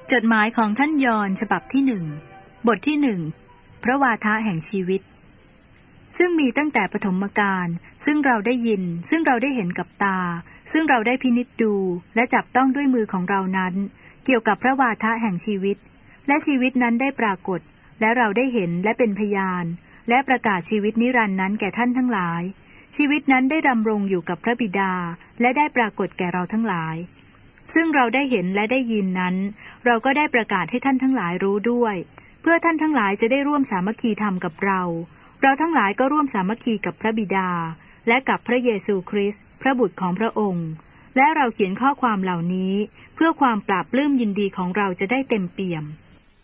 จดหมายของท่านยอห์นฉบับที่1บทที่1พระวาทะแห่งชีวิตซึ่งมีตั้งแต่ปฐมกาลซึ่งเราได้ยินซึ่งเราได้เห็นกับตาซึ่งเราได้พินิจดูและจับต้องด้วยมือของเรานั้นเกี่ยวกับพระวาทะแห่งชีวิตและชีวิตนั้นได้ปรากฏและเราได้เห็นและเป็นพยานและประกาศชีวิตนิรันดร์นั้นแก่ท่านทั้งหลายชีวิตนั้นได้ดำรงอยู่กับพระบิดาและได้ปรากฏแก่เราทั้งหลายซึ่งเราได้เห็นและได้ยินนั้นเราก็ได้ประกาศให้ท่านทั้งหลายรู้ด้วยเพื่อท่านทั้งหลายจะได้ร่วมสามัคคีธรรมกับเราทั้งหลายก็ร่วมสามัคคีกับพระบิดาและกับพระเยซูคริสต์พระบุตรของพระองค์และเราเขียนข้อความเหล่านี้เพื่อความปราบปลื้มยินดีของเราจะได้เต็มเปี่ยม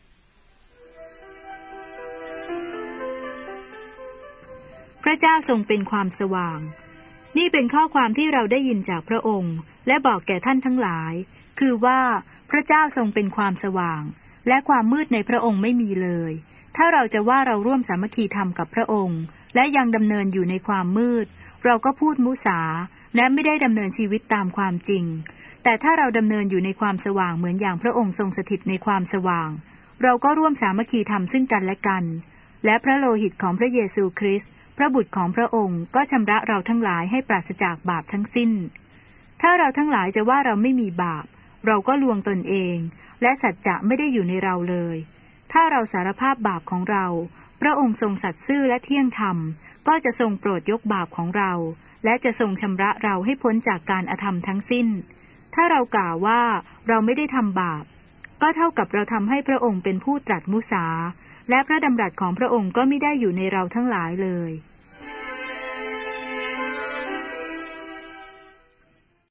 พระเจ้าทรงเป็นความสว่างนี่เป็นข้อความที่เราได้ยินจากพระองค์และบอกแก่ท่านทั้งหลายคือว่าพระเจ้าทรงเป็นความสว่างและความมืดในพระองค์ไม่มีเลยถ้าเราจะว่าเราร่วมสามัคคีธรรมกับพระองค์และยังดำเนินอยู่ในความมืดเราก็พูดมุสาและไม่ได้ดำเนินชีวิตตามความจริงแต่ถ้าเราดำเนินอยู่ในความสว่างเหมือนอย่างพระองค์ทรงสถิตในความสว่างเราก็ร่วมสามัคคีธรรมซึ่งกันและกันและพระโลหิตของพระเยซูคริสต์พระบุตรของพระองค์ก็ชำระเราทั้งหลายให้ปราศจากบาปทั้งสิ้นถ้าเราทั้งหลายจะว่าเราไม่มีบาปเราก็ลวงตนเองและสัจจะไม่ได้อยู่ในเราเลยถ้าเราสารภาพบาปของเราพระองค์ทรงสัตย์ซื่อและเที่ยงธรรมก็จะทรงโปรดยกบาปของเราและจะทรงชำระเราให้พ้นจากการอธรรมทั้งสิ้นถ้าเรากล่าวว่าเราไม่ได้ทำบาปก็เท่ากับเราทำให้พระองค์เป็นผู้ตรัสมุสาและพระดำรัสของพระองค์ก็ไม่ได้อยู่ในเราทั้งหลายเลย